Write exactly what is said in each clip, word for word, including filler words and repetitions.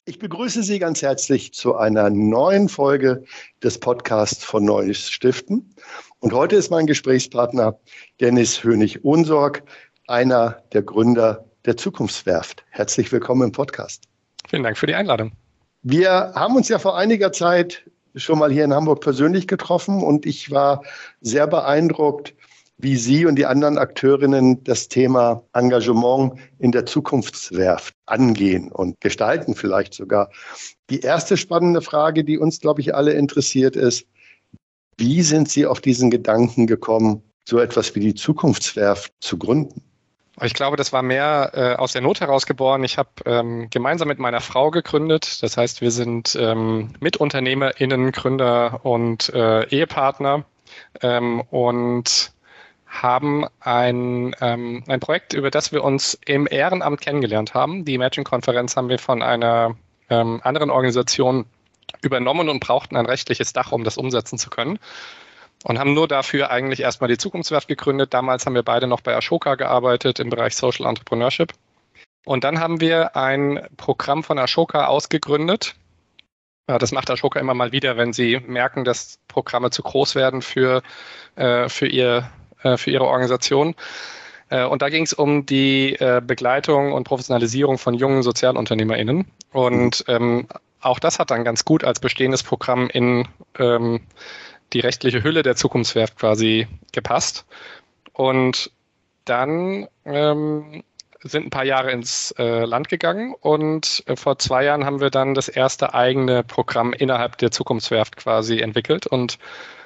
Ich begrüße Sie ganz herzlich zu einer neuen Folge des Podcasts von Neues Stiften. Und heute ist mein Gesprächspartner Dennis Hönig-Ohnsorg, einer der Gründer der Zukunftswerft. Herzlich willkommen im Podcast. Vielen Dank für die Einladung. Wir haben uns ja vor einiger Zeit schon mal hier in Hamburg persönlich getroffen und ich war sehr beeindruckt, wie Sie und die anderen Akteurinnen das Thema Engagement in der Zukunftswerft angehen und gestalten vielleicht sogar. Die erste spannende Frage, die uns, glaube ich, alle interessiert, ist, wie sind Sie auf diesen Gedanken gekommen, so etwas wie die Zukunftswerft zu gründen? Ich glaube, das war mehr äh, aus der Not heraus geboren. Ich habe ähm, gemeinsam mit meiner Frau gegründet. Das heißt, wir sind ähm, MitunternehmerInnen, Gründer und äh, Ehepartner ähm, und haben ein, ähm, ein Projekt, über das wir uns im Ehrenamt kennengelernt haben. Die Imagine-Konferenz haben wir von einer ähm, anderen Organisation übernommen und brauchten ein rechtliches Dach, um das umsetzen zu können. Und haben nur dafür eigentlich erstmal die Zukunftswerft gegründet. Damals haben wir beide noch bei Ashoka gearbeitet im Bereich Social Entrepreneurship. Und dann haben wir ein Programm von Ashoka ausgegründet. Ja, das macht Ashoka immer mal wieder, wenn sie merken, dass Programme zu groß werden für, äh, für ihr für ihre Organisation. Und da ging es um die Begleitung und Professionalisierung von jungen SozialunternehmerInnen. Und ähm, auch das hat dann ganz gut als bestehendes Programm in ähm, die rechtliche Hülle der Zukunftswerft quasi gepasst. Und dann ähm, sind ein paar Jahre ins äh, Land gegangen und äh, vor zwei Jahren haben wir dann das erste eigene Programm innerhalb der Zukunftswerft quasi entwickelt und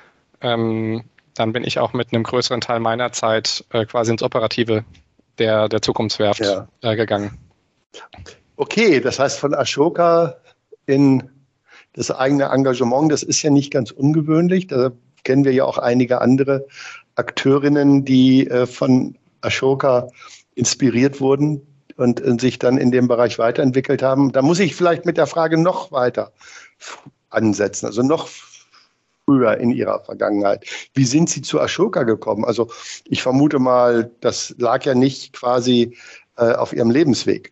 ähm, dann bin ich auch mit einem größeren Teil meiner Zeit äh, quasi ins Operative der, der Zukunftswerft ja. äh, gegangen. Okay, das heißt von Ashoka in das eigene Engagement, das ist ja nicht ganz ungewöhnlich. Da kennen wir ja auch einige andere Akteurinnen, die äh, von Ashoka inspiriert wurden und äh, sich dann in dem Bereich weiterentwickelt haben. Da muss ich vielleicht mit der Frage noch weiter ansetzen, also noch früher in Ihrer Vergangenheit. Wie sind Sie zu Ashoka gekommen? Also ich vermute mal, das lag ja nicht quasi äh, auf Ihrem Lebensweg.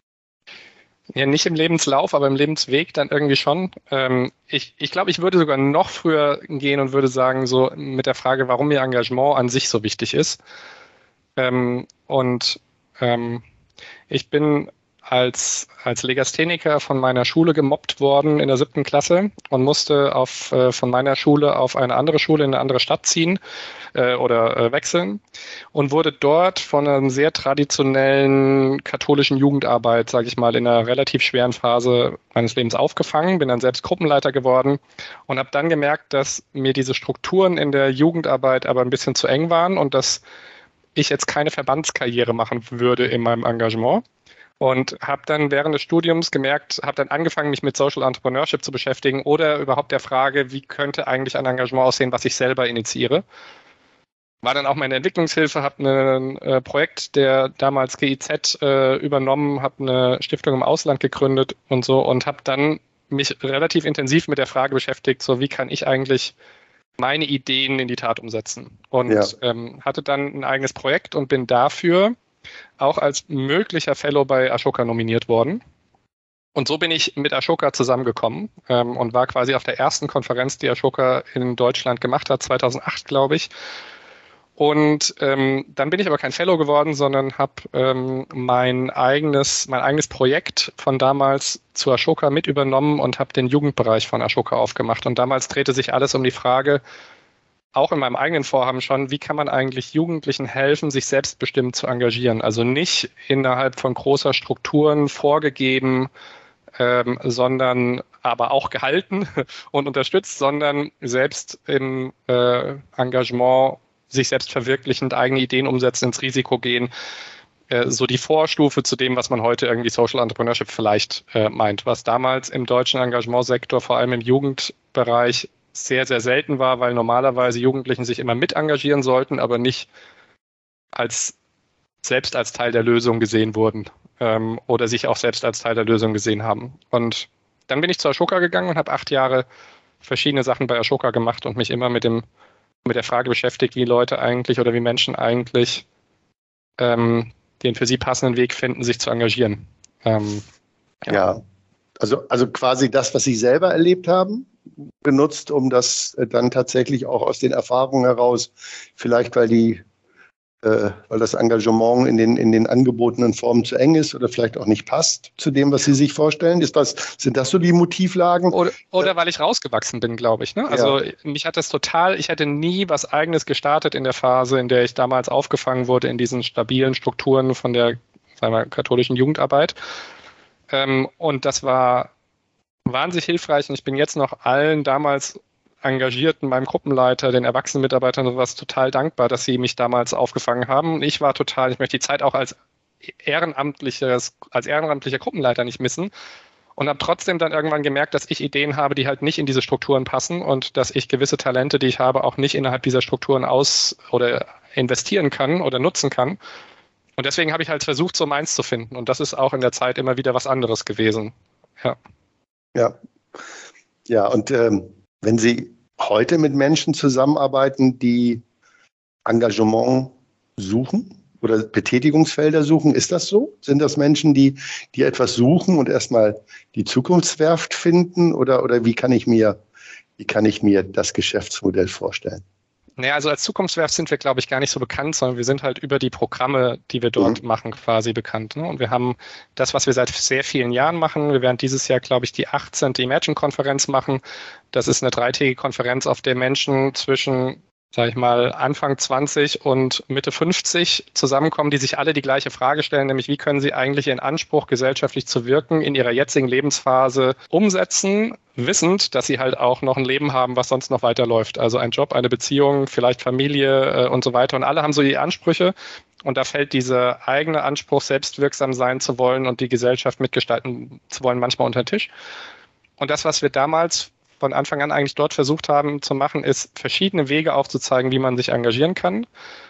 Ja, nicht im Lebenslauf, aber im Lebensweg dann irgendwie schon. Ähm, ich ich glaube, ich würde sogar noch früher gehen und würde sagen, so mit der Frage, warum mir Engagement an sich so wichtig ist. Ähm, und ähm, ich bin als, als Legastheniker von meiner Schule gemobbt worden in der siebten Klasse und musste auf, äh, von meiner Schule auf eine andere Schule in eine andere Stadt ziehen äh, oder äh, wechseln und wurde dort von einer sehr traditionellen katholischen Jugendarbeit, sage ich mal, in einer relativ schweren Phase meines Lebens aufgefangen, bin dann selbst Gruppenleiter geworden und habe dann gemerkt, dass mir diese Strukturen in der Jugendarbeit aber ein bisschen zu eng waren und dass ich jetzt keine Verbandskarriere machen würde in meinem Engagement. Und habe dann während des Studiums gemerkt, habe dann angefangen, mich mit Social Entrepreneurship zu beschäftigen oder überhaupt der Frage, wie könnte eigentlich ein Engagement aussehen, was ich selber initiiere. War dann auch meine Entwicklungshilfe, habe ein äh, Projekt der damals G I Z äh, übernommen, habe eine Stiftung im Ausland gegründet und so und habe dann mich relativ intensiv mit der Frage beschäftigt, so wie kann ich eigentlich meine Ideen in die Tat umsetzen. Und ja. ähm, hatte dann ein eigenes Projekt und bin dafür auch als möglicher Fellow bei Ashoka nominiert worden. Und so bin ich mit Ashoka zusammengekommen ähm, und war quasi auf der ersten Konferenz, die Ashoka in Deutschland gemacht hat, zweitausendacht, glaube ich. Und ähm, dann bin ich aber kein Fellow geworden, sondern habe ähm, mein eigenes, mein eigenes Projekt von damals zu Ashoka mit übernommen und habe den Jugendbereich von Ashoka aufgemacht. Und damals drehte sich alles um die Frage, auch in meinem eigenen Vorhaben schon, wie kann man eigentlich Jugendlichen helfen, sich selbstbestimmt zu engagieren? Also nicht innerhalb von großer Strukturen vorgegeben, ähm, sondern aber auch gehalten und unterstützt, sondern selbst im äh, Engagement sich selbst verwirklichend, eigene Ideen umsetzen, ins Risiko gehen. Äh, so die Vorstufe zu dem, was man heute irgendwie Social Entrepreneurship vielleicht äh, meint, was damals im deutschen Engagementsektor, vor allem im Jugendbereich, sehr, sehr selten war, weil normalerweise Jugendlichen sich immer mit engagieren sollten, aber nicht als selbst als Teil der Lösung gesehen wurden ähm, oder sich auch selbst als Teil der Lösung gesehen haben. Und dann bin ich zu Ashoka gegangen und habe acht Jahre verschiedene Sachen bei Ashoka gemacht und mich immer mit dem mit der Frage beschäftigt, wie Leute eigentlich oder wie Menschen eigentlich ähm, den für sie passenden Weg finden, sich zu engagieren. Ähm, ja. ja, Also, also quasi das, was Sie selber erlebt haben, genutzt, um das dann tatsächlich auch aus den Erfahrungen heraus, vielleicht weil die, äh, weil das Engagement in den, in den angebotenen Formen zu eng ist oder vielleicht auch nicht passt zu dem, was Sie sich vorstellen. Ist das, sind das so die Motivlagen? Oder, oder weil ich rausgewachsen bin, glaube ich. Ne? Also ja. Mich hat das total, ich hätte nie was Eigenes gestartet in der Phase, in der ich damals aufgefangen wurde in diesen stabilen Strukturen von der, sagen wir, katholischen Jugendarbeit. Ähm, und das war wahnsinnig hilfreich. Und ich bin jetzt noch allen damals Engagierten, meinem Gruppenleiter, den erwachsenen Mitarbeitern und sowas total dankbar, dass sie mich damals aufgefangen haben. Ich war total, ich möchte die Zeit auch als ehrenamtliches, als ehrenamtlicher Gruppenleiter nicht missen und habe trotzdem dann irgendwann gemerkt, dass ich Ideen habe, die halt nicht in diese Strukturen passen und dass ich gewisse Talente, die ich habe, auch nicht innerhalb dieser Strukturen aus- oder investieren kann oder nutzen kann. Und deswegen habe ich halt versucht, so meins zu finden. Und das ist auch in der Zeit immer wieder was anderes gewesen. Ja. Ja, ja. Und ähm, wenn Sie heute mit Menschen zusammenarbeiten, die Engagement suchen oder Betätigungsfelder suchen, ist das so? Sind das Menschen, die, die etwas suchen und erstmal die Zukunftswerft finden? Oder, oder wie kann ich mir, wie kann ich mir das Geschäftsmodell vorstellen? Naja, also als Zukunftswerft sind wir, glaube ich, gar nicht so bekannt, sondern wir sind halt über die Programme, die wir dort mhm. machen, quasi bekannt. Ne? Und wir haben das, was wir seit sehr vielen Jahren machen. Wir werden dieses Jahr, glaube ich, die achtzehnte Imagine-Konferenz machen. Das ist eine dreitägige Konferenz, auf der Menschen zwischen, sage ich mal, Anfang zwanzig und Mitte fünfzig zusammenkommen, die sich alle die gleiche Frage stellen, nämlich wie können sie eigentlich ihren Anspruch, gesellschaftlich zu wirken, in ihrer jetzigen Lebensphase umsetzen, wissend, dass sie halt auch noch ein Leben haben, was sonst noch weiterläuft. Also ein Job, eine Beziehung, vielleicht Familie äh, und so weiter. Und alle haben so die Ansprüche. Und da fällt dieser eigene Anspruch, selbstwirksam sein zu wollen und die Gesellschaft mitgestalten zu wollen, manchmal unter den Tisch. Und das, was wir damals von Anfang an eigentlich dort versucht haben zu machen, ist, verschiedene Wege aufzuzeigen, wie man sich engagieren kann.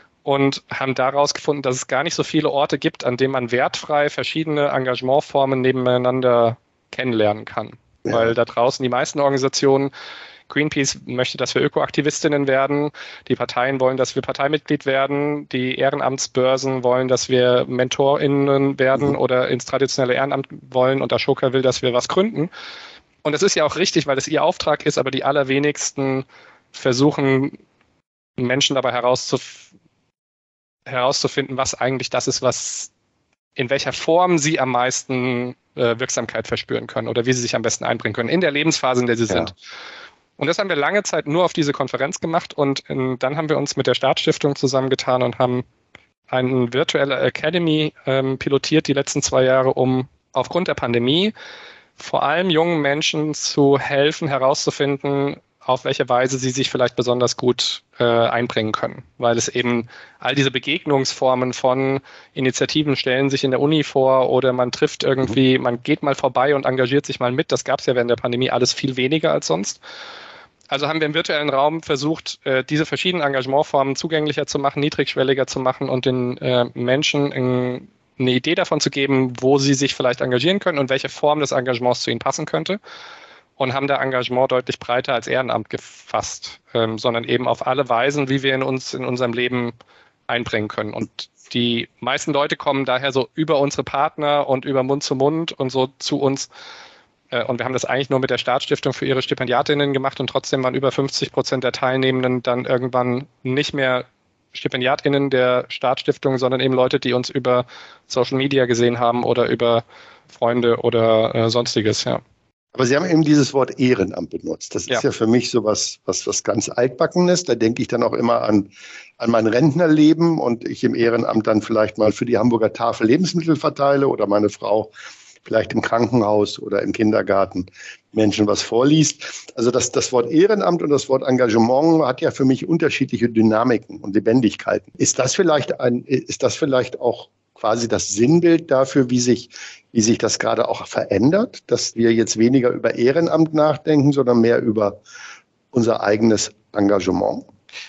Und haben daraus gefunden, dass es gar nicht so viele Orte gibt, an denen man wertfrei verschiedene Engagementformen nebeneinander kennenlernen kann. Ja. Weil da draußen die meisten Organisationen, Greenpeace möchte, dass wir Ökoaktivistinnen werden, die Parteien wollen, dass wir Parteimitglied werden, die Ehrenamtsbörsen wollen, dass wir MentorInnen werden mhm. oder ins traditionelle Ehrenamt wollen und Ashoka will, dass wir was gründen. Und das ist ja auch richtig, weil es ihr Auftrag ist, aber die allerwenigsten versuchen, Menschen dabei herauszuf- herauszufinden, was eigentlich das ist, was in welcher Form sie am meisten äh, Wirksamkeit verspüren können oder wie sie sich am besten einbringen können in der Lebensphase, in der sie ja. sind. Und das haben wir lange Zeit nur auf diese Konferenz gemacht und in, dann haben wir uns mit der Startstiftung zusammengetan und haben eine virtuelle Academy ähm, pilotiert die letzten zwei Jahre, um aufgrund der Pandemie vor allem jungen Menschen zu helfen, herauszufinden, auf welche Weise sie sich vielleicht besonders gut äh, einbringen können. Weil es eben all diese Begegnungsformen von Initiativen stellen sich in der Uni vor oder man trifft irgendwie, man geht mal vorbei und engagiert sich mal mit. Das gab es ja während der Pandemie alles viel weniger als sonst. Also haben wir im virtuellen Raum versucht, äh, diese verschiedenen Engagementformen zugänglicher zu machen, niedrigschwelliger zu machen und den äh, Menschen in, eine Idee davon zu geben, wo sie sich vielleicht engagieren können und welche Form des Engagements zu ihnen passen könnte. Und haben da Engagement deutlich breiter als Ehrenamt gefasst, ähm, sondern eben auf alle Weisen, wie wir in uns in unserem Leben einbringen können. Und die meisten Leute kommen daher so über unsere Partner und über Mund zu Mund und so zu uns. Äh, und wir haben das eigentlich nur mit der Startstiftung für ihre Stipendiatinnen gemacht und trotzdem waren über fünfzig Prozent der Teilnehmenden dann irgendwann nicht mehr Stipendiatinnen der Startstiftung, sondern eben Leute, die uns über Social Media gesehen haben oder über Freunde oder äh, sonstiges, ja. Aber Sie haben eben dieses Wort Ehrenamt benutzt. Das ist ja, ja für mich so was, was, was ganz Altbackenes. Da denke ich dann auch immer an, an mein Rentnerleben und ich im Ehrenamt dann vielleicht mal für die Hamburger Tafel Lebensmittel verteile oder meine Frau vielleicht im Krankenhaus oder im Kindergarten Menschen was vorliest. Also das, das Wort Ehrenamt und das Wort Engagement hat ja für mich unterschiedliche Dynamiken und Lebendigkeiten. Ist das vielleicht ein, ist das vielleicht auch quasi das Sinnbild dafür, wie sich, wie sich das gerade auch verändert, dass wir jetzt weniger über Ehrenamt nachdenken, sondern mehr über unser eigenes Engagement?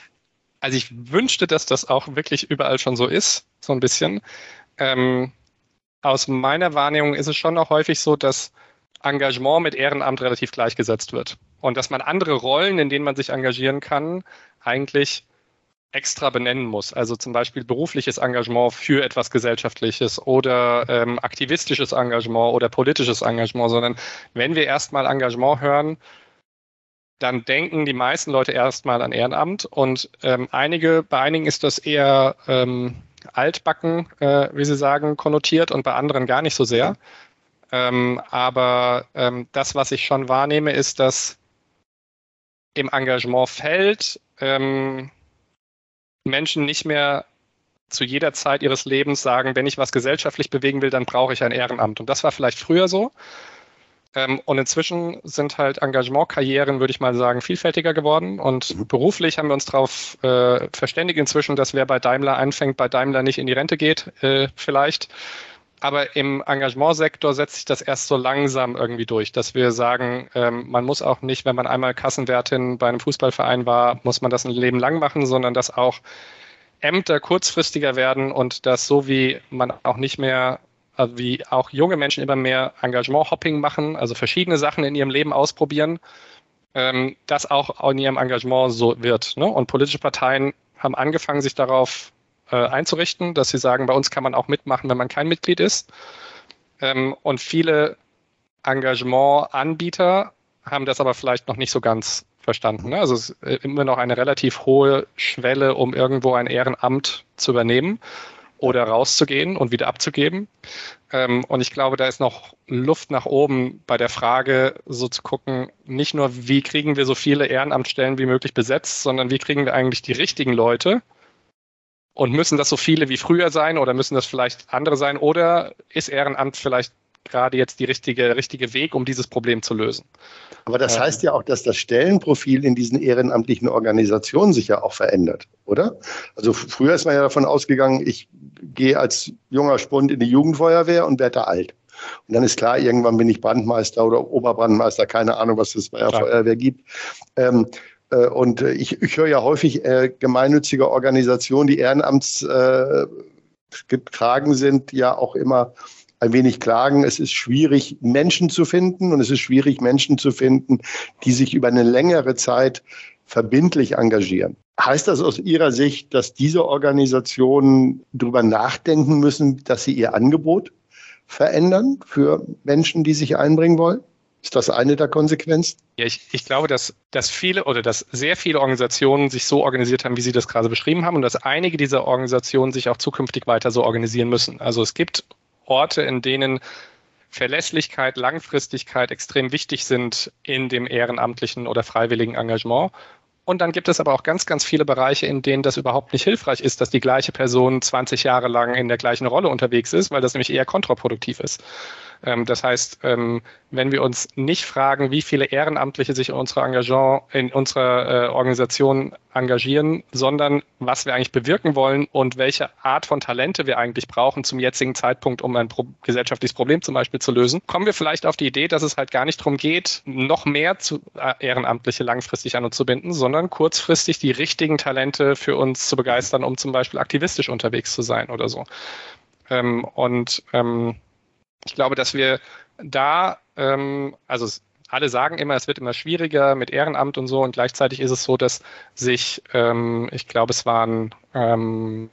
Also ich wünschte, dass das auch wirklich überall schon so ist, so ein bisschen. Ähm, aus meiner Wahrnehmung ist es schon auch häufig so, dass Engagement mit Ehrenamt relativ gleichgesetzt wird. Und dass man andere Rollen, in denen man sich engagieren kann, eigentlich extra benennen muss. Also zum Beispiel berufliches Engagement für etwas Gesellschaftliches oder ähm, aktivistisches Engagement oder politisches Engagement, sondern wenn wir erstmal Engagement hören, dann denken die meisten Leute erstmal an Ehrenamt und ähm, einige, bei einigen ist das eher ähm, altbacken, äh, wie sie sagen, konnotiert und bei anderen gar nicht so sehr. Ähm, aber ähm, das, was ich schon wahrnehme, ist, dass im Engagementfeld ähm, Menschen nicht mehr zu jeder Zeit ihres Lebens sagen, wenn ich was gesellschaftlich bewegen will, dann brauche ich ein Ehrenamt. Und das war vielleicht früher so. Ähm, und inzwischen sind halt Engagementkarrieren, würde ich mal sagen, vielfältiger geworden. Und mhm. beruflich haben wir uns darauf äh, verständigt inzwischen, dass wer bei Daimler anfängt, bei Daimler nicht in die Rente geht, äh, vielleicht. Aber im Engagementsektor setzt sich das erst so langsam irgendwie durch, dass wir sagen, ähm, man muss auch nicht, wenn man einmal Kassenwärtin bei einem Fußballverein war, muss man das ein Leben lang machen, sondern dass auch Ämter kurzfristiger werden und dass so wie man auch nicht mehr, also wie auch junge Menschen immer mehr Engagement-Hopping machen, also verschiedene Sachen in ihrem Leben ausprobieren, ähm, das auch in ihrem Engagement so wird. Ne? Und politische Parteien haben angefangen, sich darauf einzurichten, dass sie sagen, bei uns kann man auch mitmachen, wenn man kein Mitglied ist. Ähm, und viele Engagement-Anbieter haben das aber vielleicht noch nicht so ganz verstanden. Ne? Also es ist immer noch eine relativ hohe Schwelle, um irgendwo ein Ehrenamt zu übernehmen oder rauszugehen und wieder abzugeben. Ähm, und ich glaube, da ist noch Luft nach oben bei der Frage, so zu gucken, nicht nur, wie kriegen wir so viele Ehrenamtsstellen wie möglich besetzt, sondern wie kriegen wir eigentlich die richtigen Leute. Und müssen das so viele wie früher sein oder müssen das vielleicht andere sein? Oder ist Ehrenamt vielleicht gerade jetzt die richtige, richtige Weg, um dieses Problem zu lösen? Aber das ähm, heißt ja auch, dass das Stellenprofil in diesen ehrenamtlichen Organisationen sich ja auch verändert, oder? Also früher ist man ja davon ausgegangen, ich gehe als junger Spund in die Jugendfeuerwehr und werde da alt. Und dann ist klar, irgendwann bin ich Brandmeister oder Oberbrandmeister, keine Ahnung, was es bei der klar. Feuerwehr gibt. Ähm, Und ich, ich höre ja häufig äh, gemeinnützige Organisationen, die ehrenamtsgetragen äh, sind, ja auch immer ein wenig klagen. Es ist schwierig, Menschen zu finden und es ist schwierig, Menschen zu finden, die sich über eine längere Zeit verbindlich engagieren. Heißt das aus Ihrer Sicht, dass diese Organisationen darüber nachdenken müssen, dass sie ihr Angebot verändern für Menschen, die sich einbringen wollen? Ist das eine der Konsequenzen? Ja, ich, ich glaube, dass, dass viele oder dass sehr viele Organisationen sich so organisiert haben, wie Sie das gerade beschrieben haben und dass einige dieser Organisationen sich auch zukünftig weiter so organisieren müssen. Also es gibt Orte, in denen Verlässlichkeit, Langfristigkeit extrem wichtig sind in dem ehrenamtlichen oder freiwilligen Engagement. Und dann gibt es aber auch ganz, ganz viele Bereiche, in denen das überhaupt nicht hilfreich ist, dass die gleiche Person zwanzig Jahre lang in der gleichen Rolle unterwegs ist, weil das nämlich eher kontraproduktiv ist. Das heißt, wenn wir uns nicht fragen, wie viele Ehrenamtliche sich in unserer Engagement, in unserer Organisation engagieren, sondern was wir eigentlich bewirken wollen und welche Art von Talente wir eigentlich brauchen zum jetzigen Zeitpunkt, um ein pro- gesellschaftliches Problem zum Beispiel zu lösen, kommen wir vielleicht auf die Idee, dass es halt gar nicht darum geht, noch mehr zu, äh, Ehrenamtliche langfristig an uns zu binden, sondern kurzfristig die richtigen Talente für uns zu begeistern, um zum Beispiel aktivistisch unterwegs zu sein oder so. Ähm, und ähm, ich glaube, dass wir da, ähm, also alle sagen immer, es wird immer schwieriger mit Ehrenamt und so und gleichzeitig ist es so, dass sich, ähm, ich glaube, es waren ähm,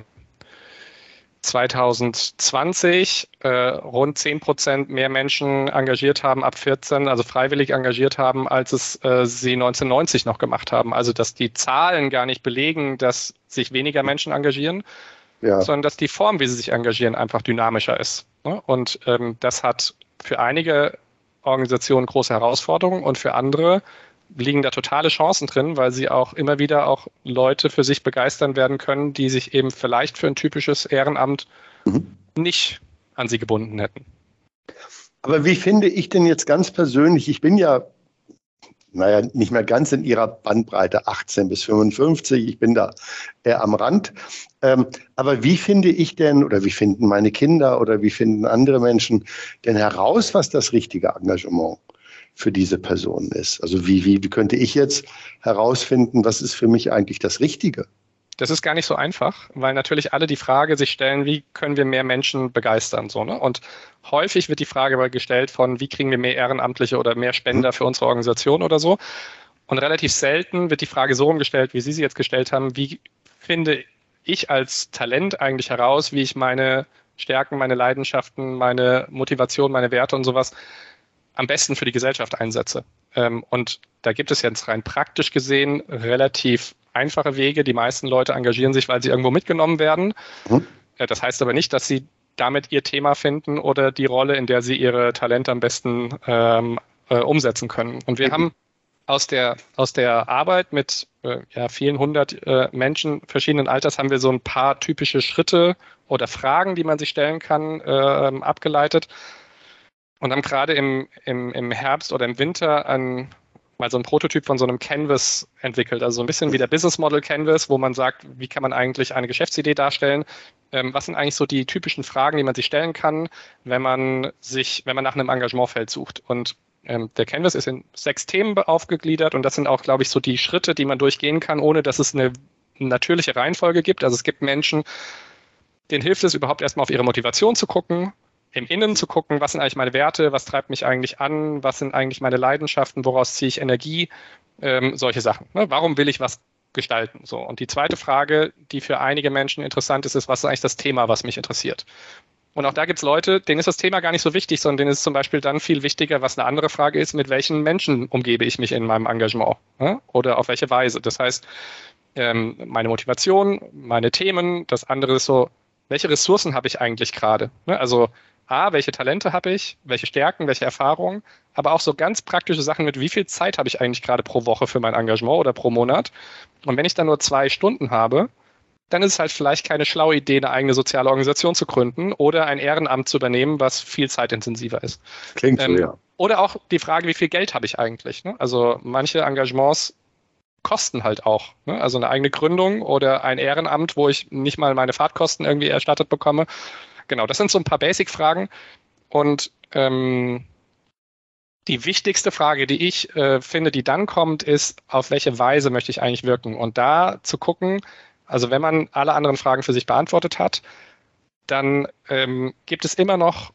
zwanzig zwanzig äh, rund zehn Prozent mehr Menschen engagiert haben ab vierzehn, also freiwillig engagiert haben, als es äh, sie neunzehnhundertneunzig noch gemacht haben. Also dass die Zahlen gar nicht belegen, dass sich weniger Menschen engagieren, ja. sondern dass die Form, wie sie sich engagieren, einfach dynamischer ist. Ne? Und ähm, das hat für einige Organisationen große Herausforderungen und für andere liegen da totale Chancen drin, weil sie auch immer wieder auch Leute für sich begeistern werden können, die sich eben vielleicht für ein typisches Ehrenamt mhm. nicht an sie gebunden hätten. Aber wie finde ich denn jetzt ganz persönlich, ich bin ja, naja, nicht mehr ganz in ihrer Bandbreite achtzehn bis fünfundfünfzig, ich bin da eher am Rand. Ähm, aber wie finde ich denn, oder wie finden meine Kinder oder wie finden andere Menschen denn heraus, was das richtige Engagement für diese Person ist? Also wie, wie, wie könnte ich jetzt herausfinden, was ist für mich eigentlich das Richtige? Das ist gar nicht so einfach, weil natürlich alle die Frage sich stellen, wie können wir mehr Menschen begeistern? So, ne? Und häufig wird die Frage gestellt von, wie kriegen wir mehr Ehrenamtliche oder mehr Spender für unsere Organisation oder so. Und relativ selten wird die Frage so rumgestellt, wie Sie sie jetzt gestellt haben, wie finde ich als Talent eigentlich heraus, wie ich meine Stärken, meine Leidenschaften, meine Motivation, meine Werte und sowas am besten für die Gesellschaft einsetze. Ähm, und da gibt es jetzt rein praktisch gesehen relativ einfache Wege. Die meisten Leute engagieren sich, weil sie irgendwo mitgenommen werden. Mhm. Das heißt aber nicht, dass sie damit ihr Thema finden oder die Rolle, in der sie ihre Talente am besten ähm, äh, umsetzen können. Und wir mhm. haben aus der, aus der Arbeit mit äh, ja, vielen hundert äh, Menschen verschiedenen Alters haben wir so ein paar typische Schritte oder Fragen, die man sich stellen kann, äh, abgeleitet. Und haben gerade im, im, im Herbst oder im Winter ein, mal so ein Prototyp von so einem Canvas entwickelt. Also so ein bisschen wie der Business Model Canvas, wo man sagt, wie kann man eigentlich eine Geschäftsidee darstellen? Ähm, was sind eigentlich so die typischen Fragen, die man sich stellen kann, wenn man sich, wenn man nach einem Engagementfeld sucht? Und ähm, der Canvas ist in sechs Themen aufgegliedert und das sind auch, glaube ich, so die Schritte, die man durchgehen kann, ohne dass es eine natürliche Reihenfolge gibt. Also es gibt Menschen, denen hilft es überhaupt erstmal auf ihre Motivation zu gucken, im Innen zu gucken, was sind eigentlich meine Werte, was treibt mich eigentlich an, was sind eigentlich meine Leidenschaften, woraus ziehe ich Energie, ähm, solche Sachen. Ne? Warum will ich was gestalten? So. Und die zweite Frage, die für einige Menschen interessant ist, ist, was ist eigentlich das Thema, was mich interessiert? Und auch da gibt es Leute, denen ist das Thema gar nicht so wichtig, sondern denen ist es zum Beispiel dann viel wichtiger, was eine andere Frage ist, mit welchen Menschen umgebe ich mich in meinem Engagement, ne? Oder auf welche Weise. Das heißt, ähm, meine Motivation, meine Themen, das andere ist so, welche Ressourcen habe ich eigentlich gerade? Ne? Also A, welche Talente habe ich, welche Stärken, welche Erfahrungen, aber auch so ganz praktische Sachen mit, wie viel Zeit habe ich eigentlich gerade pro Woche für mein Engagement oder pro Monat. Und wenn ich dann nur zwei Stunden habe, dann ist es halt vielleicht keine schlaue Idee, eine eigene soziale Organisation zu gründen oder ein Ehrenamt zu übernehmen, was viel zeitintensiver ist. Klingt so, ähm, ja. Oder auch die Frage, wie viel Geld habe ich eigentlich? Ne? Also manche Engagements kosten halt auch. Ne? Also eine eigene Gründung oder ein Ehrenamt, wo ich nicht mal meine Fahrtkosten irgendwie erstattet bekomme. Genau, das sind so ein paar Basic-Fragen. Und ähm, die wichtigste Frage, die ich äh, finde, die dann kommt, ist, auf welche Weise möchte ich eigentlich wirken? Und da zu gucken, also wenn man alle anderen Fragen für sich beantwortet hat, dann ähm, gibt es immer noch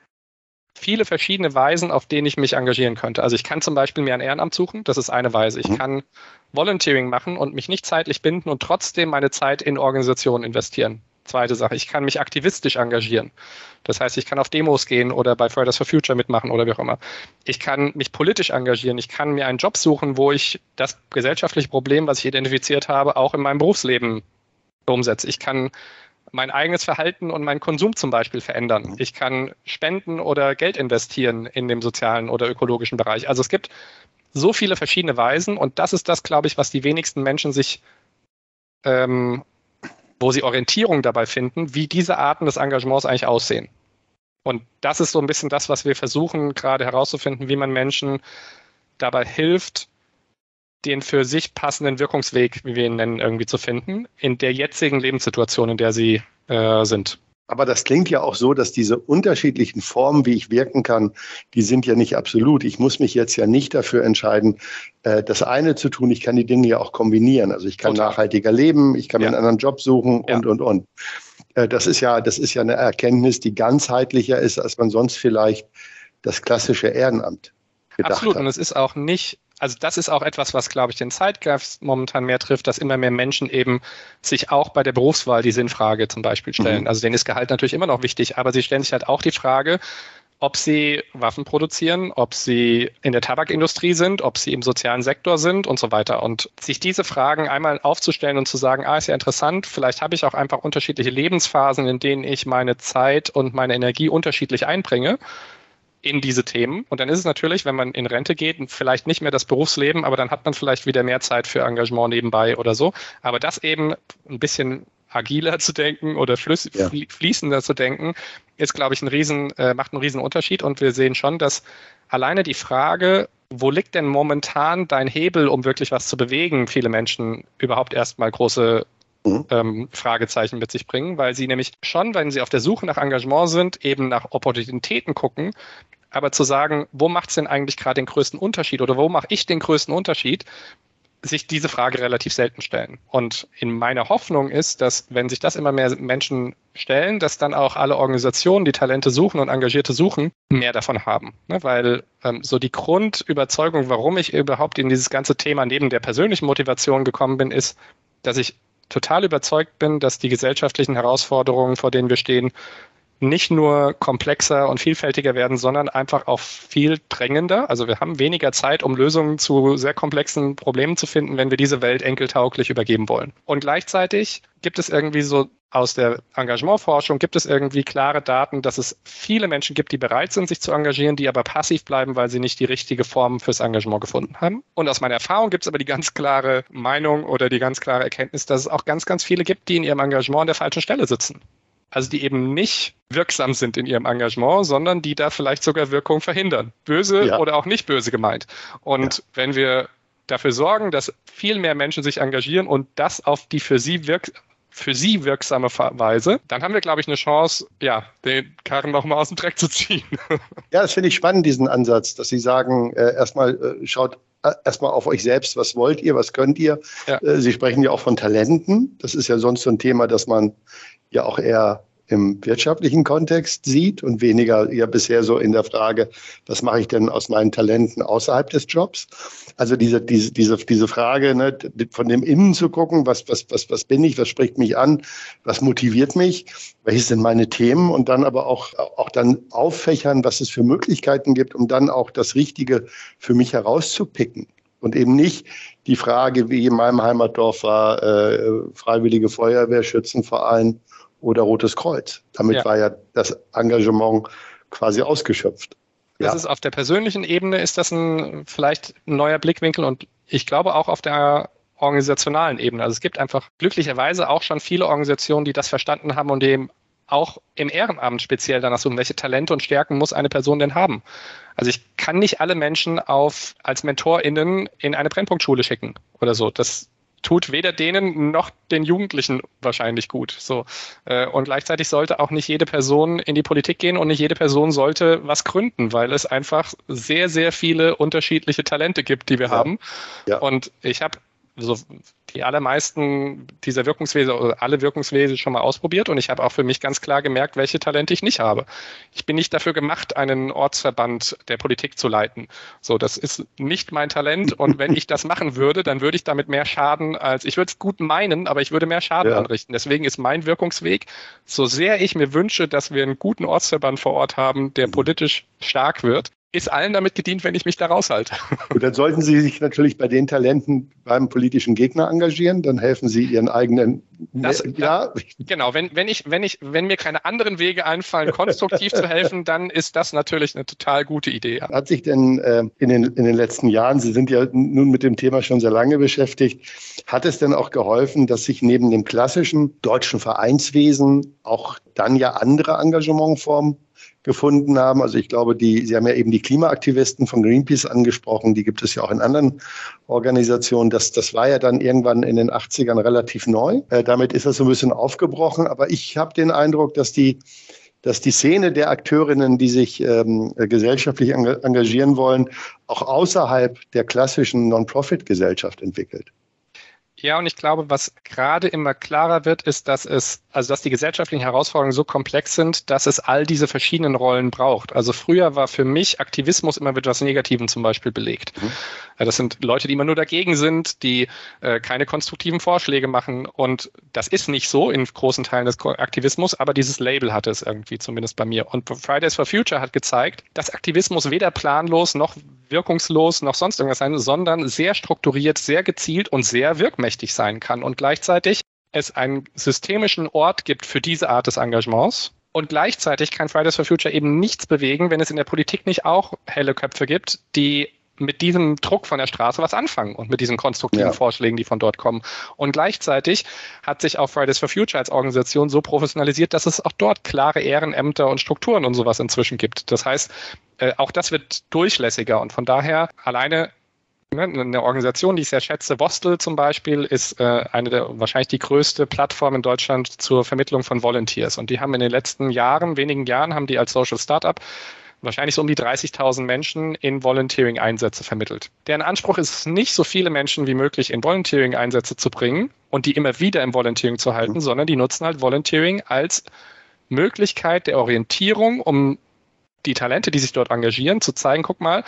viele verschiedene Weisen, auf denen ich mich engagieren könnte. Also ich kann zum Beispiel mir ein Ehrenamt suchen, das ist eine Weise. Ich kann Volunteering machen und mich nicht zeitlich binden und trotzdem meine Zeit in Organisationen investieren. Zweite Sache, ich kann mich aktivistisch engagieren. Das heißt, ich kann auf Demos gehen oder bei Fridays for Future mitmachen oder wie auch immer. Ich kann mich politisch engagieren. Ich kann mir einen Job suchen, wo ich das gesellschaftliche Problem, was ich identifiziert habe, auch in meinem Berufsleben umsetze. Ich kann mein eigenes Verhalten und meinen Konsum zum Beispiel verändern. Ich kann spenden oder Geld investieren in dem sozialen oder ökologischen Bereich. Also es gibt so viele verschiedene Weisen und das ist das, glaube ich, was die wenigsten Menschen sich ähm, wo sie Orientierung dabei finden, wie diese Arten des Engagements eigentlich aussehen. Und das ist so ein bisschen das, was wir versuchen, gerade herauszufinden, wie man Menschen dabei hilft, den für sich passenden Wirkungsweg, wie wir ihn nennen, irgendwie zu finden, in der jetzigen Lebenssituation, in der sie äh, sind. Aber das klingt ja auch so, dass diese unterschiedlichen Formen, wie ich wirken kann, die sind ja nicht absolut. Ich muss mich jetzt ja nicht dafür entscheiden, das eine zu tun. Ich kann die Dinge ja auch kombinieren. Also ich kann Total. nachhaltiger leben, ich kann ja. mir einen anderen Job suchen ja. und, und, und. Das ist ja, das ist ja eine Erkenntnis, die ganzheitlicher ist, als man sonst vielleicht das klassische Ehrenamt gedacht Absolut. hat. Und es ist auch nicht, also das ist auch etwas, was, glaube ich, den Zeitgeist momentan mehr trifft, dass immer mehr Menschen eben sich auch bei der Berufswahl die Sinnfrage zum Beispiel stellen. Mhm. Also denen ist Gehalt natürlich immer noch wichtig, aber sie stellen sich halt auch die Frage, ob sie Waffen produzieren, ob sie in der Tabakindustrie sind, ob sie im sozialen Sektor sind und so weiter. Und sich diese Fragen einmal aufzustellen und zu sagen, ah, ist ja interessant, vielleicht habe ich auch einfach unterschiedliche Lebensphasen, in denen ich meine Zeit und meine Energie unterschiedlich einbringe in diese Themen. Und dann ist es natürlich, wenn man in Rente geht, vielleicht nicht mehr das Berufsleben, aber dann hat man vielleicht wieder mehr Zeit für Engagement nebenbei oder so. Aber das eben ein bisschen agiler zu denken oder flüss, ja. fließender zu denken, ist, glaube ich, ein riesen, äh, macht einen riesen Unterschied. Und wir sehen schon, dass alleine die Frage, wo liegt denn momentan dein Hebel, um wirklich was zu bewegen, viele Menschen überhaupt erstmal große Mhm. Ähm, Fragezeichen mit sich bringen, weil sie nämlich schon, wenn sie auf der Suche nach Engagement sind, eben nach Opportunitäten gucken, aber zu sagen, wo macht es denn eigentlich gerade den größten Unterschied oder wo mache ich den größten Unterschied, sich diese Frage relativ selten stellen. Und in meiner Hoffnung ist, dass, wenn sich das immer mehr Menschen stellen, dass dann auch alle Organisationen, die Talente suchen und Engagierte suchen, mehr davon haben. Ne? Weil ähm, so die Grundüberzeugung, warum ich überhaupt in dieses ganze Thema neben der persönlichen Motivation gekommen bin, ist, dass ich total überzeugt bin, dass die gesellschaftlichen Herausforderungen, vor denen wir stehen, nicht nur komplexer und vielfältiger werden, sondern einfach auch viel drängender. Also wir haben weniger Zeit, um Lösungen zu sehr komplexen Problemen zu finden, wenn wir diese Welt enkeltauglich übergeben wollen. Und gleichzeitig gibt es irgendwie so aus der Engagementforschung, gibt es irgendwie klare Daten, dass es viele Menschen gibt, die bereit sind, sich zu engagieren, die aber passiv bleiben, weil sie nicht die richtige Form fürs Engagement gefunden haben. Und aus meiner Erfahrung gibt es aber die ganz klare Meinung oder die ganz klare Erkenntnis, dass es auch ganz, ganz viele gibt, die in ihrem Engagement an der falschen Stelle sitzen. Also die eben nicht wirksam sind in ihrem Engagement, sondern die da vielleicht sogar Wirkung verhindern. Böse ja. oder auch nicht böse gemeint. Und ja. wenn wir dafür sorgen, dass viel mehr Menschen sich engagieren und das auf die für sie, wirk für sie wirksame Weise, dann haben wir, glaube ich, eine Chance, ja, den Karren nochmal aus dem Dreck zu ziehen. Ja, das finde ich spannend, diesen Ansatz, dass Sie sagen, äh, erstmal äh, schaut erstmal auf euch selbst, was wollt ihr, was könnt ihr. Ja. Äh, Sie sprechen ja auch von Talenten. Das ist ja sonst so ein Thema, das man ja auch eher im wirtschaftlichen Kontext sieht und weniger ja bisher so in der Frage, was mache ich denn aus meinen Talenten außerhalb des Jobs? Also diese, diese, diese, diese Frage, ne, von dem Innen zu gucken, was, was, was, was bin ich, was spricht mich an, was motiviert mich, welches sind meine Themen und dann aber auch, auch dann auffächern, was es für Möglichkeiten gibt, um dann auch das Richtige für mich herauszupicken. Und eben nicht die Frage, wie in meinem Heimatdorf war, äh, Freiwillige Feuerwehr, Schützenverein oder Rotes Kreuz. Damit ja. war ja das Engagement quasi ausgeschöpft. Das ja. ist auf der persönlichen Ebene ist das ein vielleicht ein neuer Blickwinkel und ich glaube auch auf der organisationalen Ebene. Also es gibt einfach glücklicherweise auch schon viele Organisationen, die das verstanden haben und eben auch im Ehrenamt speziell danach suchen, welche Talente und Stärken muss eine Person denn haben. Also ich kann nicht alle Menschen auf als MentorInnen in eine Brennpunktschule schicken oder so. Das tut weder denen noch den Jugendlichen wahrscheinlich gut. So. Und gleichzeitig sollte auch nicht jede Person in die Politik gehen und nicht jede Person sollte was gründen, weil es einfach sehr, sehr viele unterschiedliche Talente gibt, die wir ja. haben. Ja. Und ich habe so die allermeisten dieser Wirkungswesen oder alle Wirkungswesen schon mal ausprobiert und ich habe auch für mich ganz klar gemerkt, welche Talente ich nicht habe. Ich bin nicht dafür gemacht, einen Ortsverband der Politik zu leiten. So, das ist nicht mein Talent und wenn ich das machen würde, dann würde ich damit mehr Schaden als, ich würde es gut meinen, aber ich würde mehr Schaden ja. anrichten. Deswegen ist mein Wirkungsweg, so sehr ich mir wünsche, dass wir einen guten Ortsverband vor Ort haben, der politisch stark wird, ist allen damit gedient, wenn ich mich da raushalte. Und dann sollten Sie sich natürlich bei den Talenten beim politischen Gegner engagieren, dann helfen Sie Ihren eigenen. Das, ja. Genau, wenn, wenn ich, wenn ich, wenn mir keine anderen Wege einfallen, konstruktiv zu helfen, dann ist das natürlich eine total gute Idee. Hat sich denn äh, in den, in den letzten Jahren, Sie sind ja nun mit dem Thema schon sehr lange beschäftigt, hat es denn auch geholfen, dass sich neben dem klassischen deutschen Vereinswesen auch dann ja andere Engagementformen gefunden haben. Also ich glaube, die, Sie haben ja eben die Klimaaktivisten von Greenpeace angesprochen, die gibt es ja auch in anderen Organisationen. Das, das war ja dann irgendwann in den achtzigern relativ neu. Äh, damit ist das so ein bisschen aufgebrochen. Aber ich habe den Eindruck, dass die, dass die Szene der Akteurinnen, die sich ähm, gesellschaftlich engagieren wollen, auch außerhalb der klassischen Non-Profit-Gesellschaft entwickelt. Ja, und ich glaube, was gerade immer klarer wird, ist, dass es, also dass die gesellschaftlichen Herausforderungen so komplex sind, dass es all diese verschiedenen Rollen braucht. Also früher war für mich Aktivismus immer mit etwas Negativem zum Beispiel belegt. Mhm. Das sind Leute, die immer nur dagegen sind, die äh, keine konstruktiven Vorschläge machen. Und das ist nicht so in großen Teilen des Aktivismus, aber dieses Label hatte es irgendwie, zumindest bei mir. Und Fridays for Future hat gezeigt, dass Aktivismus weder planlos noch wirkungslos noch sonst irgendwas sein, sondern sehr strukturiert, sehr gezielt und sehr wirkmächtig sein kann. Und gleichzeitig es einen systemischen Ort gibt für diese Art des Engagements. Und gleichzeitig kann Fridays for Future eben nichts bewegen, wenn es in der Politik nicht auch helle Köpfe gibt, die mit diesem Druck von der Straße was anfangen und mit diesen konstruktiven ja. Vorschlägen, die von dort kommen. Und gleichzeitig hat sich auch Fridays for Future als Organisation so professionalisiert, dass es auch dort klare Ehrenämter und Strukturen und sowas inzwischen gibt. Das heißt, äh, auch das wird durchlässiger und von daher alleine ne, eine Organisation, die ich sehr schätze, Vostl zum Beispiel, ist äh, eine der wahrscheinlich die größte Plattform in Deutschland zur Vermittlung von Volunteers. Und die haben in den letzten Jahren, wenigen Jahren, haben die als Social Startup wahrscheinlich so um die dreißigtausend Menschen in Volunteering-Einsätze vermittelt. Deren Anspruch ist es nicht, so viele Menschen wie möglich in Volunteering-Einsätze zu bringen und die immer wieder im Volunteering zu halten, mhm. sondern die nutzen halt Volunteering als Möglichkeit der Orientierung, um die Talente, die sich dort engagieren, zu zeigen, guck mal,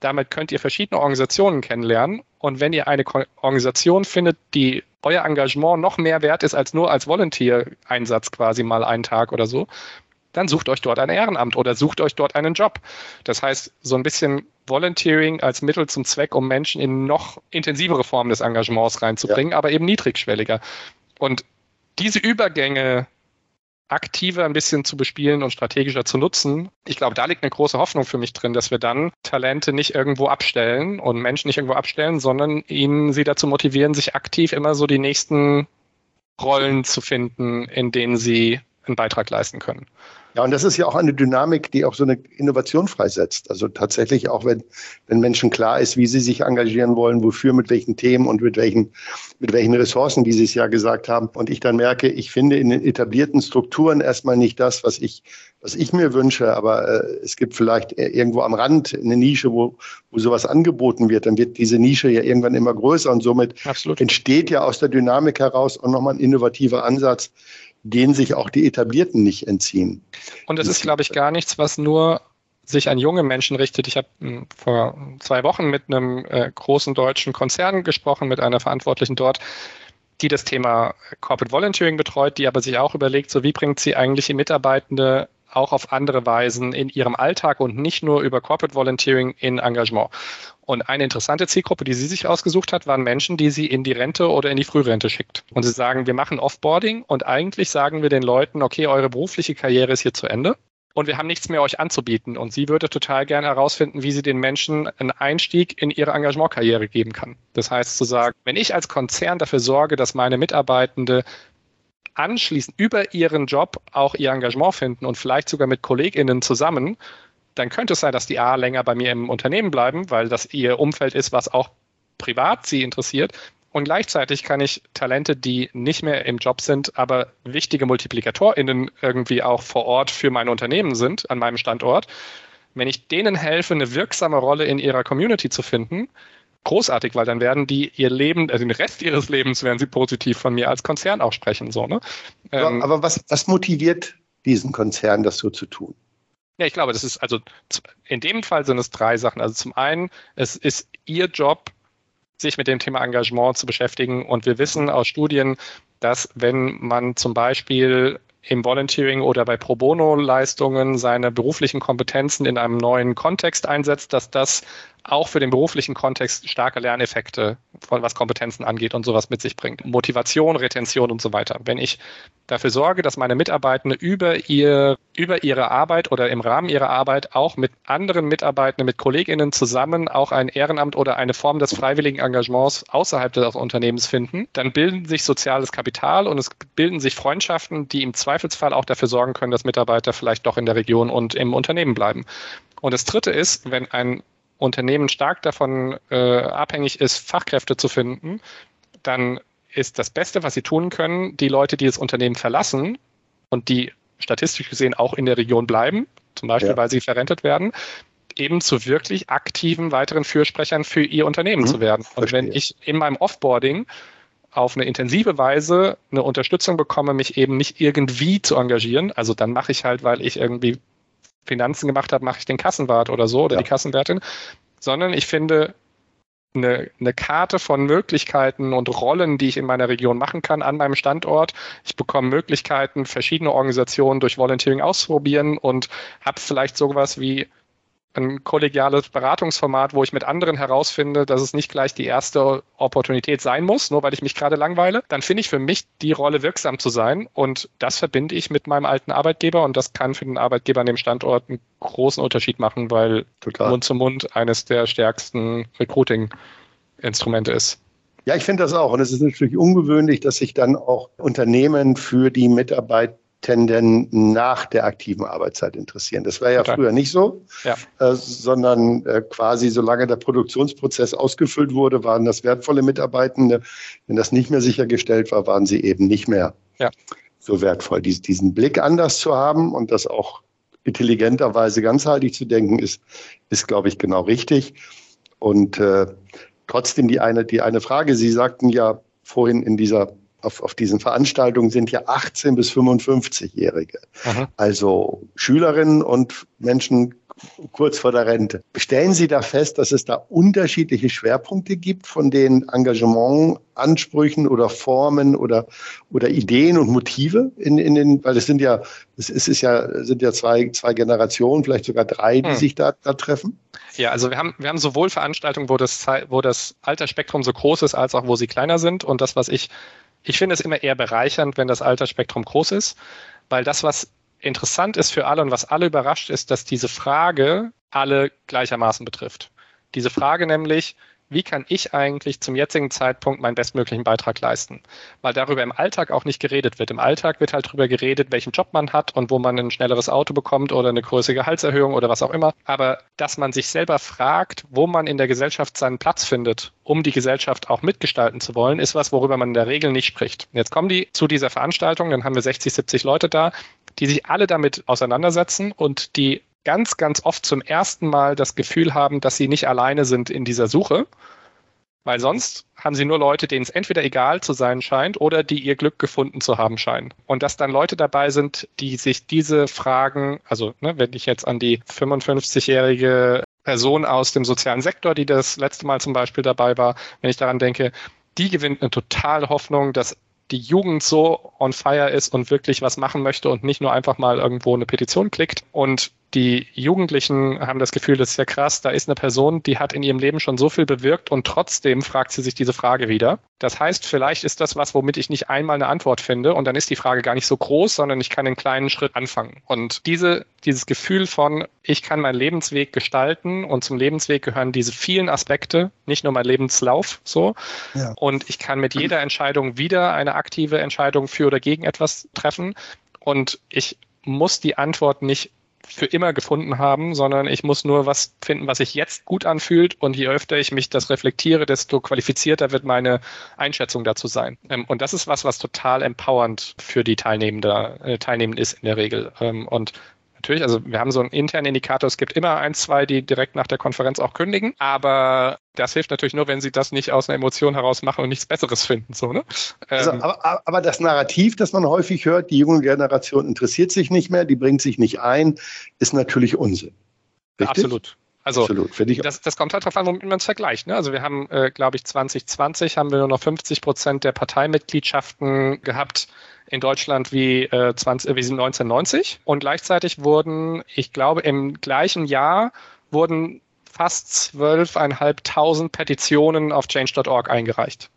Damit könnt ihr verschiedene Organisationen kennenlernen. Und wenn ihr eine Organisation findet, die euer Engagement noch mehr wert ist als nur als Volunteer-Einsatz quasi mal einen Tag oder so, dann sucht euch dort ein Ehrenamt oder sucht euch dort einen Job. Das heißt, so ein bisschen Volunteering als Mittel zum Zweck, um Menschen in noch intensivere Formen des Engagements reinzubringen, ja. aber eben niedrigschwelliger. Und diese Übergänge aktiver ein bisschen zu bespielen und strategischer zu nutzen, ich glaube, da liegt eine große Hoffnung für mich drin, dass wir dann Talente nicht irgendwo abstellen und Menschen nicht irgendwo abstellen, sondern ihnen sie dazu motivieren, sich aktiv immer so die nächsten Rollen zu finden, in denen sie einen Beitrag leisten können. Ja, und das ist ja auch eine Dynamik, die auch so eine Innovation freisetzt. Also tatsächlich auch, wenn, wenn Menschen klar ist, wie sie sich engagieren wollen, wofür, mit welchen Themen und mit welchen, mit welchen Ressourcen, wie Sie es ja gesagt haben. Und ich dann merke, ich finde in den etablierten Strukturen erstmal nicht das, was ich, was ich mir wünsche, aber äh, es gibt vielleicht irgendwo am Rand eine Nische, wo, wo sowas angeboten wird. Dann wird diese Nische ja irgendwann immer größer und somit Absolut. Entsteht ja aus der Dynamik heraus auch nochmal ein innovativer Ansatz, denen sich auch die Etablierten nicht entziehen. Und es ist, glaube ich, gar nichts, was nur sich an junge Menschen richtet. Ich habe m, vor zwei Wochen mit einem äh, großen deutschen Konzern gesprochen, mit einer Verantwortlichen dort, die das Thema Corporate Volunteering betreut, die aber sich auch überlegt, so wie bringt sie eigentlich die Mitarbeitende auch auf andere Weisen in ihrem Alltag und nicht nur über Corporate Volunteering in Engagement. Und eine interessante Zielgruppe, die sie sich ausgesucht hat, waren Menschen, die sie in die Rente oder in die Frührente schickt. Und sie sagen, wir machen Offboarding und eigentlich sagen wir den Leuten, okay, eure berufliche Karriere ist hier zu Ende und wir haben nichts mehr euch anzubieten. Und sie würde total gerne herausfinden, wie sie den Menschen einen Einstieg in ihre Engagementkarriere geben kann. Das heißt zu sagen, wenn ich als Konzern dafür sorge, dass meine Mitarbeitende anschließend über ihren Job auch ihr Engagement finden und vielleicht sogar mit KollegInnen zusammen, dann könnte es sein, dass die A länger bei mir im Unternehmen bleiben, weil das ihr Umfeld ist, was auch privat sie interessiert. Und gleichzeitig kann ich Talente, die nicht mehr im Job sind, aber wichtige MultiplikatorInnen irgendwie auch vor Ort für mein Unternehmen sind, an meinem Standort, wenn ich denen helfe, eine wirksame Rolle in ihrer Community zu finden, großartig, weil dann werden die ihr Leben, also den Rest ihres Lebens werden sie positiv von mir als Konzern auch sprechen. So, ne? Aber, ähm, aber was, was motiviert diesen Konzern, das so zu tun? Ja, ich glaube, das ist, also in dem Fall sind es drei Sachen. Also zum einen, es ist ihr Job, sich mit dem Thema Engagement zu beschäftigen. Und wir wissen aus Studien, dass wenn man zum Beispiel im Volunteering oder bei Pro Bono-Leistungen seine beruflichen Kompetenzen in einem neuen Kontext einsetzt, dass das auch für den beruflichen Kontext starke Lerneffekte, von was Kompetenzen angeht und sowas mit sich bringt. Motivation, Retention und so weiter. Wenn ich dafür sorge, dass meine Mitarbeitende über ihr, über ihre Arbeit oder im Rahmen ihrer Arbeit auch mit anderen Mitarbeitenden, mit KollegInnen zusammen auch ein Ehrenamt oder eine Form des freiwilligen Engagements außerhalb des Unternehmens finden, dann bilden sich soziales Kapital und es bilden sich Freundschaften, die im Zweifelsfall auch dafür sorgen können, dass Mitarbeiter vielleicht doch in der Region und im Unternehmen bleiben. Und das Dritte ist, wenn ein Unternehmen stark davon äh, abhängig ist, Fachkräfte zu finden, dann ist das Beste, was sie tun können, die Leute, die das Unternehmen verlassen und die statistisch gesehen auch in der Region bleiben, zum Beispiel, ja. weil sie verrentet werden, eben zu wirklich aktiven weiteren Fürsprechern für ihr Unternehmen mhm. zu werden. Und Verstehe. Wenn ich in meinem Offboarding auf eine intensive Weise eine Unterstützung bekomme, mich eben nicht irgendwie zu engagieren, also dann mache ich halt, weil ich irgendwie Finanzen gemacht habe, mache ich den Kassenwart oder so oder ja. die Kassenwärtin, sondern ich finde eine, eine Karte von Möglichkeiten und Rollen, die ich in meiner Region machen kann an meinem Standort. Ich bekomme Möglichkeiten, verschiedene Organisationen durch Volunteering auszuprobieren und habe vielleicht sowas wie ein kollegiales Beratungsformat, wo ich mit anderen herausfinde, dass es nicht gleich die erste Opportunität sein muss, nur weil ich mich gerade langweile. Dann finde ich für mich die Rolle, wirksam zu sein. Und das verbinde ich mit meinem alten Arbeitgeber. Und das kann für den Arbeitgeber an dem Standort einen großen Unterschied machen, weil Total. Mund zu Mund eines der stärksten Recruiting-Instrumente ist. Ja, ich finde das auch. Und es ist natürlich ungewöhnlich, dass sich dann auch Unternehmen für die Mitarbeit nach der aktiven Arbeitszeit interessieren. Das war ja Total. Früher nicht so, ja. äh, sondern äh, quasi solange der Produktionsprozess ausgefüllt wurde, waren das wertvolle Mitarbeitende. Wenn das nicht mehr sichergestellt war, waren sie eben nicht mehr ja. so wertvoll. Dies, diesen Blick anders zu haben und das auch intelligenterweise ganzheitlich zu denken, ist, ist glaube ich, genau richtig. Und äh, trotzdem die eine, die eine Frage, Sie sagten ja vorhin in dieser Auf, auf diesen Veranstaltungen sind ja achtzehn- bis fünfundfünfzigjährige. Aha. Also Schülerinnen und Menschen kurz vor der Rente. Stellen Sie da fest, dass es da unterschiedliche Schwerpunkte gibt von den Engagementansprüchen oder Formen oder, oder Ideen und Motive in, in den, weil es sind ja, es ist ja, sind ja zwei, zwei Generationen, vielleicht sogar drei, die hm. sich da, da treffen? Ja, also wir haben, wir haben sowohl Veranstaltungen, wo das, wo das Altersspektrum so groß ist, als auch wo sie kleiner sind. Und das, was ich, ich finde es immer eher bereichernd, wenn das Altersspektrum groß ist, weil das, was interessant ist für alle und was alle überrascht, ist, dass diese Frage alle gleichermaßen betrifft. Diese Frage nämlich, wie kann ich eigentlich zum jetzigen Zeitpunkt meinen bestmöglichen Beitrag leisten? Weil darüber im Alltag auch nicht geredet wird. Im Alltag wird halt darüber geredet, welchen Job man hat und wo man ein schnelleres Auto bekommt oder eine größere Gehaltserhöhung oder was auch immer. Aber dass man sich selber fragt, wo man in der Gesellschaft seinen Platz findet, um die Gesellschaft auch mitgestalten zu wollen, ist was, worüber man in der Regel nicht spricht. Jetzt kommen die zu dieser Veranstaltung, dann haben wir sechzig, siebzig Leute da, die sich alle damit auseinandersetzen und die ganz, ganz oft zum ersten Mal das Gefühl haben, dass sie nicht alleine sind in dieser Suche, weil sonst haben sie nur Leute, denen es entweder egal zu sein scheint oder die ihr Glück gefunden zu haben scheinen. Und dass dann Leute dabei sind, die sich diese Fragen, also ne, wenn ich jetzt an die fünfundfünfzigjährige Person aus dem sozialen Sektor, die das letzte Mal zum Beispiel dabei war, wenn ich daran denke, die gewinnt eine totale Hoffnung, dass die Jugend so on fire ist und wirklich was machen möchte und nicht nur einfach mal irgendwo eine Petition klickt. Und die Jugendlichen haben das Gefühl, das ist ja krass, da ist eine Person, die hat in ihrem Leben schon so viel bewirkt und trotzdem fragt sie sich diese Frage wieder. Das heißt, vielleicht ist das was, womit ich nicht einmal eine Antwort finde und dann ist die Frage gar nicht so groß, sondern ich kann einen kleinen Schritt anfangen. Und diese, dieses Gefühl von, ich kann meinen Lebensweg gestalten und zum Lebensweg gehören diese vielen Aspekte, nicht nur mein Lebenslauf so. Ja. Und ich kann mit jeder Entscheidung wieder eine aktive Entscheidung für oder gegen etwas treffen und ich muss die Antwort nicht für immer gefunden haben, sondern ich muss nur was finden, was sich jetzt gut anfühlt und je öfter ich mich das reflektiere, desto qualifizierter wird meine Einschätzung dazu sein. Und das ist was, was total empowernd für die Teilnehmende, äh, Teilnehmenden ist in der Regel. Und natürlich, also wir haben so einen internen Indikator, es gibt immer ein, zwei, die direkt nach der Konferenz auch kündigen, aber das hilft natürlich nur, wenn sie das nicht aus einer Emotion heraus machen und nichts Besseres finden. So, ne? Also, ähm, aber, aber das Narrativ, das man häufig hört, die junge Generation interessiert sich nicht mehr, die bringt sich nicht ein, ist natürlich Unsinn. Richtig? Absolut. Also Absolut, das, das kommt halt darauf an, womit man es vergleicht. Ne? Also wir haben, äh, glaube ich, zwanzig zwanzig haben wir nur noch fünfzig Prozent der Parteimitgliedschaften gehabt in Deutschland wie, äh, zwanzig, wie neunzehnhundertneunzig. Und gleichzeitig wurden, ich glaube, im gleichen Jahr wurden fast zwölftausendfünfhundert Petitionen auf change Punkt org eingereicht.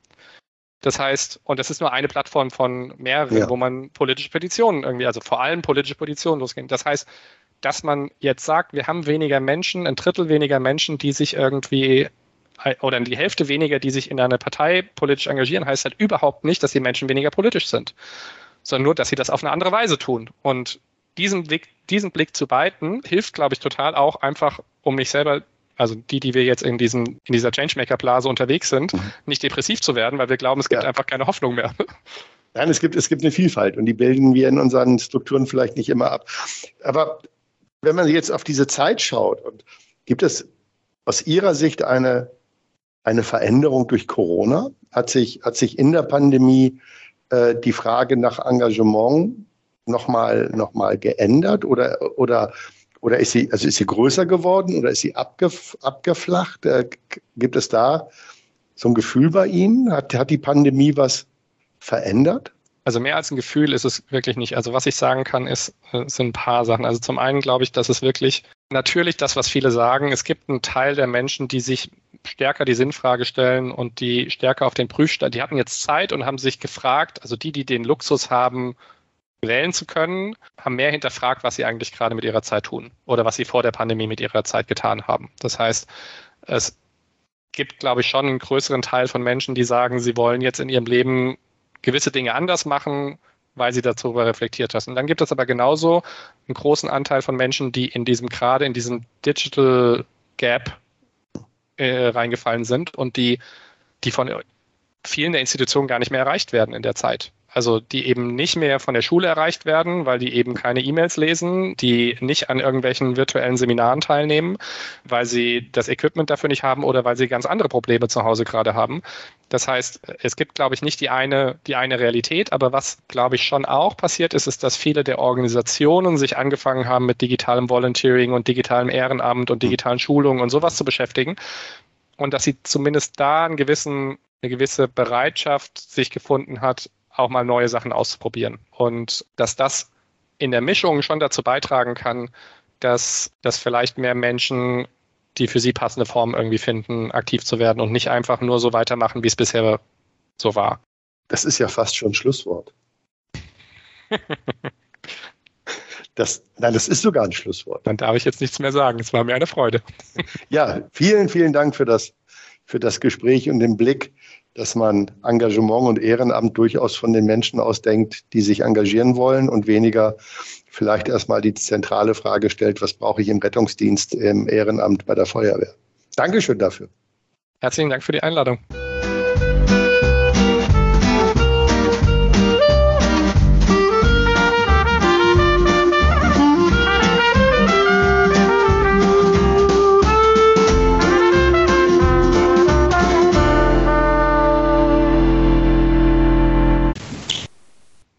Das heißt, und das ist nur eine Plattform von mehreren, ja. wo man politische Petitionen irgendwie, also vor allem politische Petitionen losgehen. Das heißt, dass man jetzt sagt, wir haben weniger Menschen, ein Drittel weniger Menschen, die sich irgendwie, oder die Hälfte weniger, die sich in einer Partei politisch engagieren, heißt halt überhaupt nicht, dass die Menschen weniger politisch sind, sondern nur, dass sie das auf eine andere Weise tun. Und diesen Blick, diesen Blick zu weiten, hilft, glaube ich, total auch einfach, um mich selber, also die, die wir jetzt in diesem, in dieser Changemaker-Blase unterwegs sind, mhm. nicht depressiv zu werden, weil wir glauben, es gibt ja. einfach keine Hoffnung mehr. Nein, es gibt, es gibt eine Vielfalt und die bilden wir in unseren Strukturen vielleicht nicht immer ab. Aber wenn man jetzt auf diese Zeit schaut, und gibt es aus Ihrer Sicht eine, eine Veränderung durch Corona? Hat sich, hat sich in der Pandemie äh, die Frage nach Engagement nochmal noch mal geändert oder, oder, oder ist sie, also ist sie größer geworden oder ist sie abgef, abgeflacht? Äh, gibt es da so ein Gefühl bei Ihnen? Hat, hat die Pandemie was verändert? Also mehr als ein Gefühl ist es wirklich nicht. Also was ich sagen kann, ist, sind ein paar Sachen. Also zum einen glaube ich, dass es wirklich natürlich das, was viele sagen, es gibt einen Teil der Menschen, die sich stärker die Sinnfrage stellen und die stärker auf den Prüfstand, die hatten jetzt Zeit und haben sich gefragt, also die, die den Luxus haben, wählen zu können, haben mehr hinterfragt, was sie eigentlich gerade mit ihrer Zeit tun oder was sie vor der Pandemie mit ihrer Zeit getan haben. Das heißt, es gibt, glaube ich, schon einen größeren Teil von Menschen, die sagen, sie wollen jetzt in ihrem Leben gewisse Dinge anders machen, weil sie darüber reflektiert haben. Und dann gibt es aber genauso einen großen Anteil von Menschen, die in diesem gerade in diesem Digital Gap äh, reingefallen sind und die, die von vielen der Institutionen gar nicht mehr erreicht werden in der Zeit. Also die eben nicht mehr von der Schule erreicht werden, weil die eben keine E-Mails lesen, die nicht an irgendwelchen virtuellen Seminaren teilnehmen, weil sie das Equipment dafür nicht haben oder weil sie ganz andere Probleme zu Hause gerade haben. Das heißt, es gibt, glaube ich, nicht die eine, die eine Realität, aber was, glaube ich, schon auch passiert ist, ist, dass viele der Organisationen sich angefangen haben, mit digitalem Volunteering und digitalem Ehrenamt und digitalen Schulungen und sowas zu beschäftigen und dass sie zumindest da einen gewissen, eine gewisse Bereitschaft sich gefunden hat, auch mal neue Sachen auszuprobieren. Und dass das in der Mischung schon dazu beitragen kann, dass, dass vielleicht mehr Menschen die für sie passende Form irgendwie finden, aktiv zu werden und nicht einfach nur so weitermachen, wie es bisher so war. Das ist ja fast schon ein Schlusswort. Das, nein, das ist sogar ein Schlusswort. Dann darf ich jetzt nichts mehr sagen. Es war mir eine Freude. Ja, vielen, vielen Dank für das, für das Gespräch und den Blick, dass man Engagement und Ehrenamt durchaus von den Menschen ausdenkt, die sich engagieren wollen und weniger vielleicht erstmal die zentrale Frage stellt, was brauche ich im Rettungsdienst, im Ehrenamt, bei der Feuerwehr. Dankeschön dafür. Herzlichen Dank für die Einladung.